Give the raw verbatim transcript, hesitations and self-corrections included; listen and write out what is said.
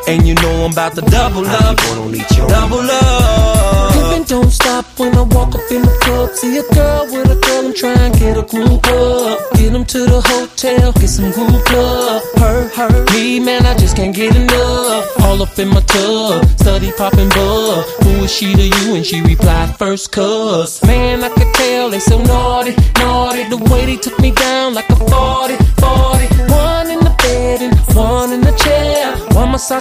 And you know I'm about to double up, double up. Living don't stop when I walk up in the club. See a girl with a girl, I'm trying to get a group up. Get them to the hotel, get some group love. Her, her, me, man, I just can't get enough. All up in my tub, study popping bug. Who is she to you? And she replied first cuz. Man, I could tell they so naughty, naughty. The way they took me down like a forty, forty.